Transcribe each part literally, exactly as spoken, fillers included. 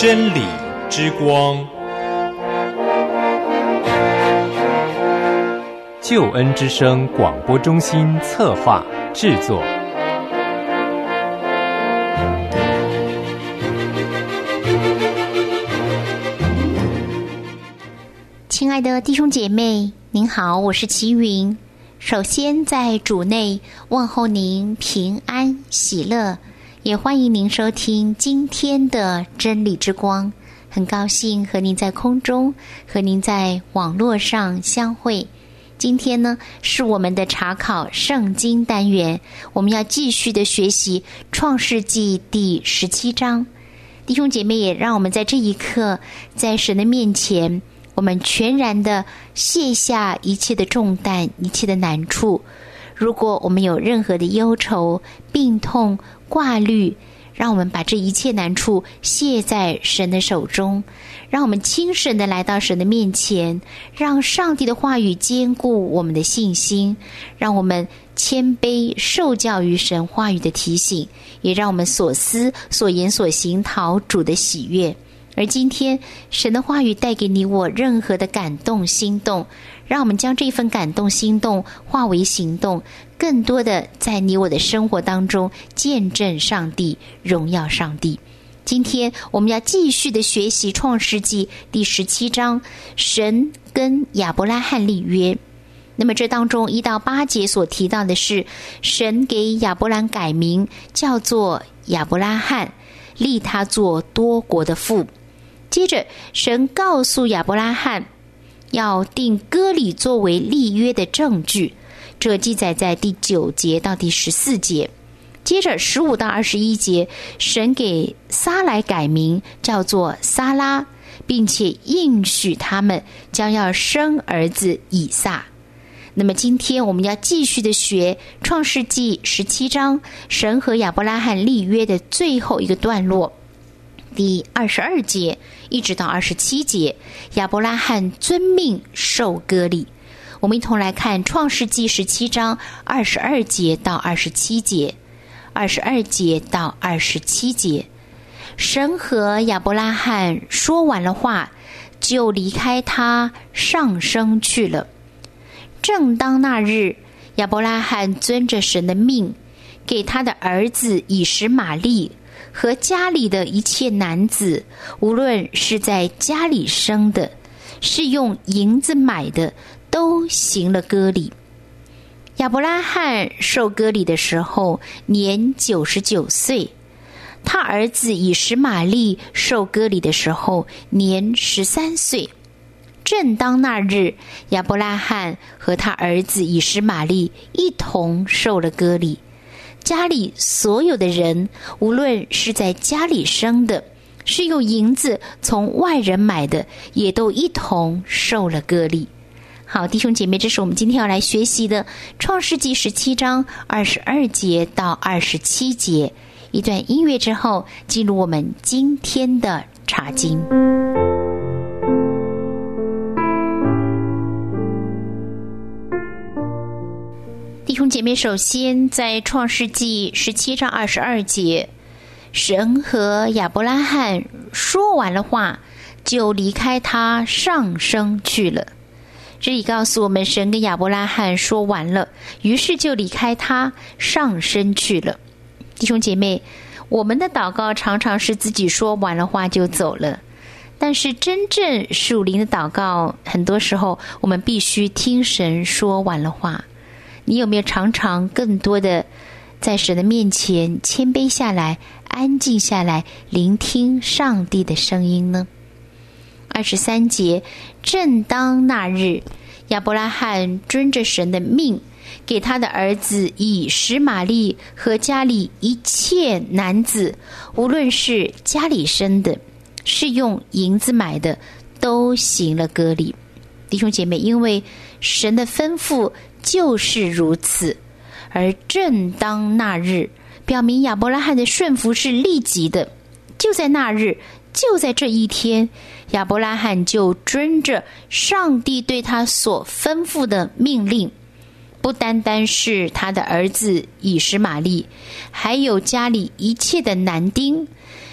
真理之光， 救恩之声广播中心策划制作。 亲爱的弟兄姐妹，您好，我是齐云。首先在主内问候您平安喜乐，也欢迎您收听今天的真理之光。很高兴和您在空中，和您在网络上相会。今天呢，是我们的查考圣经单元，我们要继续的学习创世纪第十七章。弟兄姐妹，也让我们在这一刻，在神的面前，我们全然的卸下一切的重担，一切的难处。如果我们有任何的忧愁、病痛、挂虑，让我们把这一切难处卸在神的手中，让我们轻省的来到神的面前，让上帝的话语坚固我们的信心，让我们谦卑受教于神话语的提醒，也让我们所思所言所行讨主的喜悦。而今天神的话语带给你我任何的感动心动，让我们将这份感动心动化为行动，更多的在你我的生活当中见证上帝，荣耀上帝。今天我们要继续的学习创世纪第十七章，神跟亚伯拉罕立约。那么这当中一到八节所提到的是，神给亚伯兰改名叫做亚伯拉罕，立他做多国的父。接着神告诉亚伯拉罕要定割礼作为立约的证据，这记载在第九节到第十四节。接着十五到二十一节，神给撒来改名叫做撒拉，并且应许他们将要生儿子以撒。那么今天我们要继续的学创世纪十七章，神和亚伯拉罕立约的最后一个段落，第二十二节一直到二十七节，亚伯拉罕遵命受割礼。我们一同来看创世纪十七章二十二节到二十七节。二十二节到二十七节，神和亚伯拉罕说完了话，就离开他上升去了。正当那日，亚伯拉罕遵着神的命，给他的儿子以实玛利和家里的一切男子，无论是在家里生的，是用银子买的，都行了割礼。亚伯拉罕受割礼的时候年九十九岁，他儿子以实玛利受割礼的时候年十三岁。正当那日，亚伯拉罕和他儿子以实玛利一同受了割礼。家里所有的人，无论是在家里生的，是用银子从外人买的，也都一同受了割礼。好，弟兄姐妹，这是我们今天要来学习的创世纪十七章二十二节到二十七节。一段音乐之后，进入我们今天的查经。弟兄姐妹，首先在创世纪十七章二十二节，神和亚伯拉罕说完了话，就离开他上升去了。这里告诉我们，神跟亚伯拉罕说完了，于是就离开他上升去了。弟兄姐妹，我们的祷告常常是自己说完了话就走了，但是真正属灵的祷告，很多时候我们必须听神说完了话。你有没有常常更多的在神的面前谦卑下来，安静下来，聆听上帝的声音呢？二十三节，正当那日，亚伯拉罕遵着神的命，给他的儿子以实玛利和家里一切男子，无论是家里生的，是用银子买的，都行了割礼。弟兄姐妹，因为神的吩咐就是如此，而正当那日，表明亚伯拉罕的顺服是立即的。就在那日，就在这一天，亚伯拉罕就遵着上帝对他所吩咐的命令，不单单是他的儿子以实玛利，还有家里一切的男丁，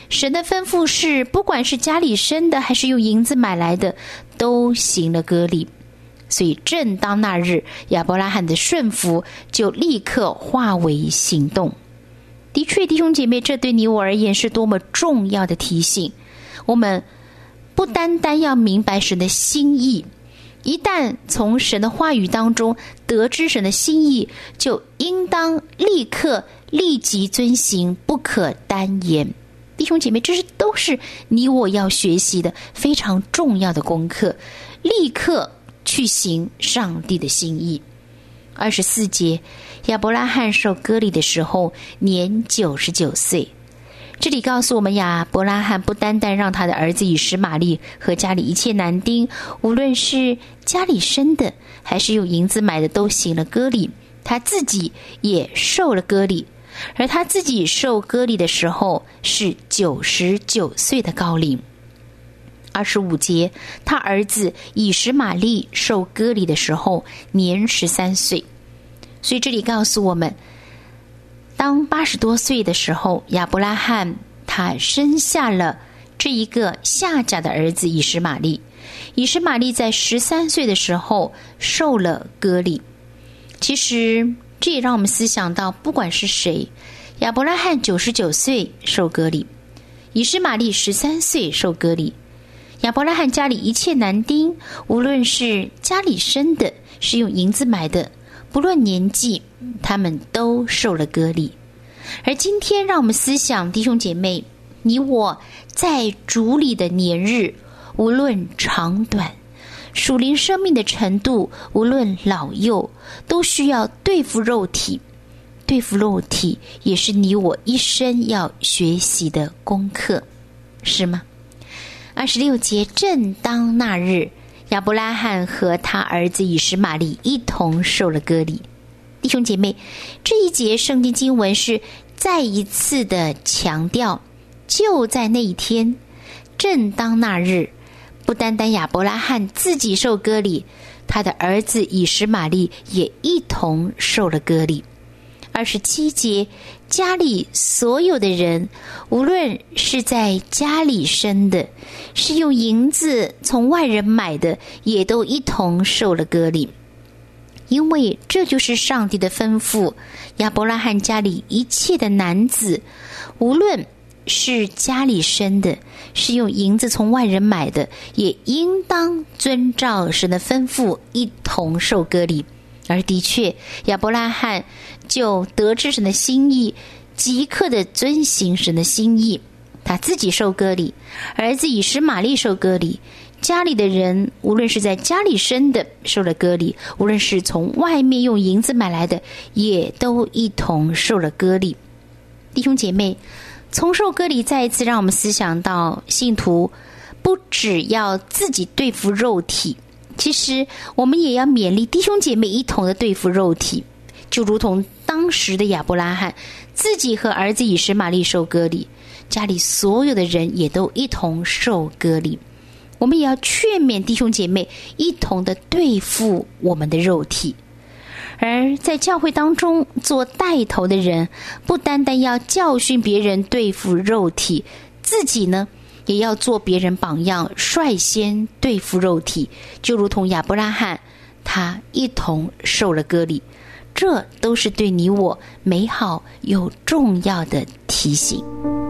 神的吩咐是，不管是家里生的还是用银子买来的，都行了割礼。所以正当那日，亚伯拉罕的顺服就立刻化为行动。的确，弟兄姐妹，这对你我而言是多么重要的提醒。我们不单单要明白神的心意，一旦从神的话语当中得知神的心意，就应当立刻立即遵行，不可单言。弟兄姐妹，这是都是你我要学习的非常重要的功课，立刻去行上帝的心意。二十四节，亚伯拉罕受割礼的时候年九十九岁。这里告诉我们，亚伯拉罕不单单让他的儿子以实玛利和家里一切男丁，无论是家里生的还是用银子买的，都行了割礼，他自己也受了割礼。而他自己受割礼的时候是九十九岁的高龄。二十五节，他儿子以实玛利受割礼的时候年十三岁。所以这里告诉我们，当八十多岁的时候，亚伯拉罕他生下了这一个夏甲的儿子以实玛利。以实玛利在十三岁的时候受了割礼。其实这也让我们思想到，不管是谁，亚伯拉罕九十九岁受割礼，以实玛利十三岁受割礼。亚伯拉罕家里一切男丁，无论是家里生的，是用银子买的，不论年纪，他们都受了割礼。而今天让我们思想，弟兄姐妹，你我在主里的年日，无论长短，属灵生命的程度，无论老幼，都需要对付肉体。对付肉体也是你我一生要学习的功课，是吗？二十六节，正当那日，亚伯拉罕和他儿子以实玛利一同受了割礼。弟兄姐妹，这一节圣经经文是再一次的强调，就在那一天，正当那日，不单单亚伯拉罕自己受割礼，他的儿子以实玛利也一同受了割礼。二十七节，家里所有的人，无论是在家里生的，是用银子从外人买的，也都一同受了割礼。因为这就是上帝的吩咐，亚伯拉罕家里一切的男子，无论是家里生的，是用银子从外人买的，也应当遵照神的吩咐一同受割礼。而的确，亚伯拉罕就得知神的心意，即刻的遵行神的心意，他自己受割礼，儿子以实玛利受割礼，家里的人无论是在家里生的受了割礼，无论是从外面用银子买来的，也都一同受了割礼。弟兄姐妹，从受割礼再一次让我们思想到，信徒不只要自己对付肉体，其实我们也要勉励弟兄姐妹一同的对付肉体，就如同当时的亚伯拉罕自己和儿子以实玛利受割礼，家里所有的人也都一同受割礼。我们也要劝勉弟兄姐妹一同的对付我们的肉体。而在教会当中做带头的人，不单单要教训别人对付肉体，自己呢也要做别人榜样，率先对付肉体，就如同亚伯拉罕他一同受了割礼。这都是对你我美好又重要的提醒。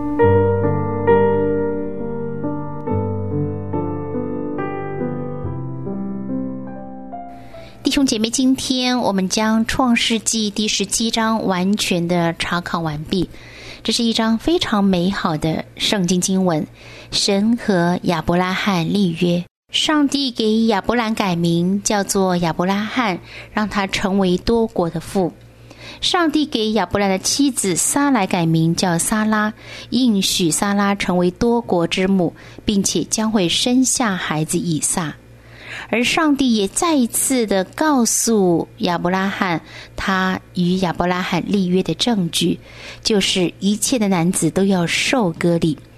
弟兄姐妹，今天我们将创世纪第十七章完全的查考完毕。这是一章非常美好的圣经经文，神和亚伯拉罕立约，上帝给亚伯兰改名叫做亚伯拉罕，让他成为多国的父。上帝给亚伯兰的妻子撒来改名叫撒拉，应许撒拉成为多国之母，并且将会生下孩子以撒。而上帝也再一次的告诉亚伯拉罕，他与亚伯拉罕立约的证据，就是一切的男子都要受割礼。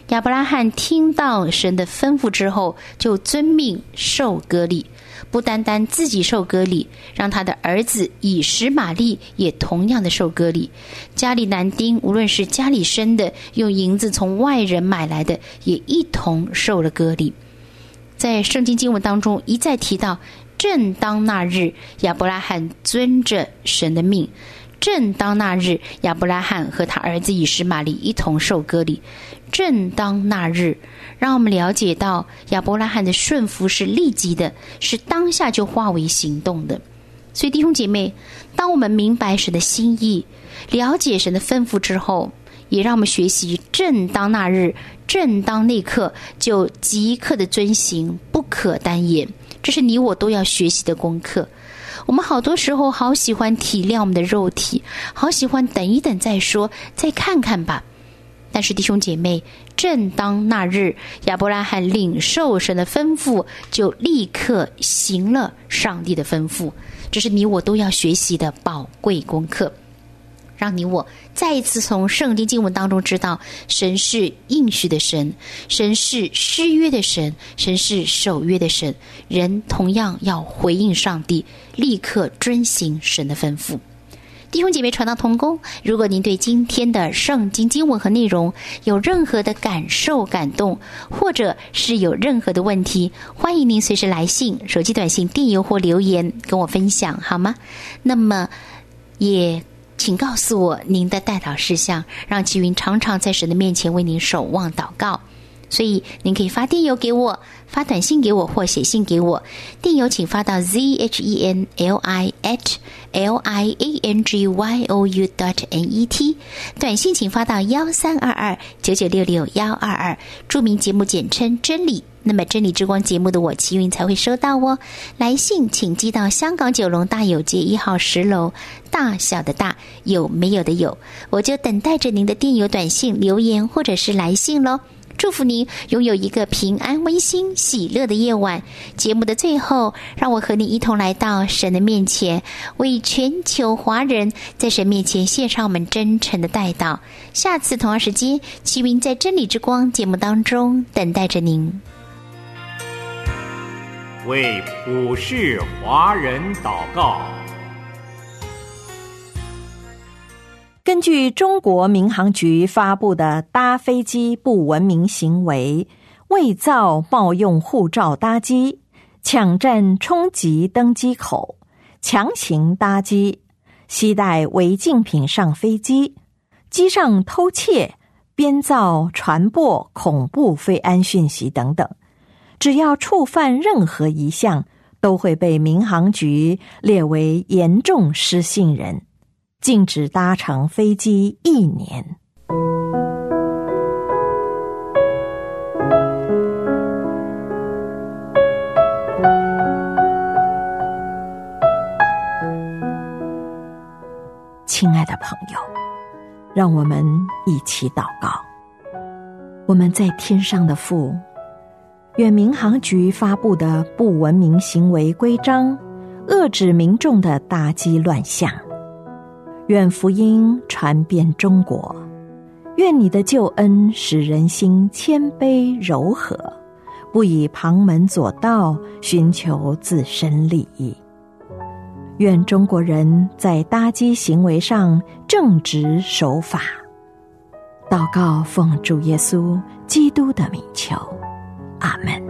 亚伯拉罕听到神的吩咐之后，就遵命受割礼，不单单自己受割礼，让他的儿子以实玛利也同样的受割礼。家里男丁，无论是家里生的，用银子从外人买来的，也一同受了割礼。在圣经经文当中一再提到，正当那日，亚伯拉罕遵着神的命。正当那日，亚伯拉罕和他儿子以实玛利一同受割礼。正当那日，让我们了解到亚伯拉罕的顺服是立即的，是当下就化为行动的。所以弟兄姐妹，当我们明白神的心意，了解神的吩咐之后，也让我们学习正当那日，正当那刻就即刻的遵行，不可单言。这是你我都要学习的功课。我们好多时候好喜欢体谅我们的肉体，好喜欢等一等再说，再看看吧。但是弟兄姐妹，正当那日，亚伯拉罕领受神的吩咐，就立刻行了上帝的吩咐。这是你我都要学习的宝贵功课，让你我再一次从圣经经文当中知道，神是应许的神，神是施约的神，神是守约的神。人同样要回应上帝，立刻遵行神的吩咐。弟兄姐妹，传道同工，如果您对今天的圣经经文和内容有任何的感受感动，或者是有任何的问题，欢迎您随时来信、手机短信、电邮或留言跟我分享，好吗？那么也请告诉我您的代祷事项，让齐云常常在神的面前为您守望祷告。所以您可以发电邮给我，发短信给我，或写信给我。电邮请发到 z h e n l i at l i a n g y o u dot n e t， 短信请发到一三二二九九六六一二二，注明节目简称真理。那么真理之光节目的我齐云才会收到哦。来信请寄到香港九龙大有街一号十楼，大小的大，有没有的有，我就等待着您的电邮、短信、留言或者是来信咯。祝福您拥有一个平安、温馨、喜乐的夜晚。节目的最后，让我和你一同来到神的面前，为全球华人在神面前献上我们真诚的代祷。下次同样时间，齐云在真理之光节目当中等待着您。 为普世华人祷告。 根据中国民航局发布的搭飞机不文明行为、伪造冒用护照搭机、抢占冲击登机口、强行搭机、携带违禁品上飞机、机上偷窃、编造传播恐怖非安讯息等等，只要触犯任何一项，都会被民航局列为严重失信人，禁止搭乘飞机一年。亲爱的朋友，让我们一起祷告。我们在天上的父，愿民航局发布的不文明行为规章遏制民众的搭机乱象，愿福音传遍中国，愿你的救恩使人心谦卑柔和，不以旁门左道寻求自身利益。愿中国人在搭机行为上正直守法。祷告奉主耶稣基督的名求，阿们。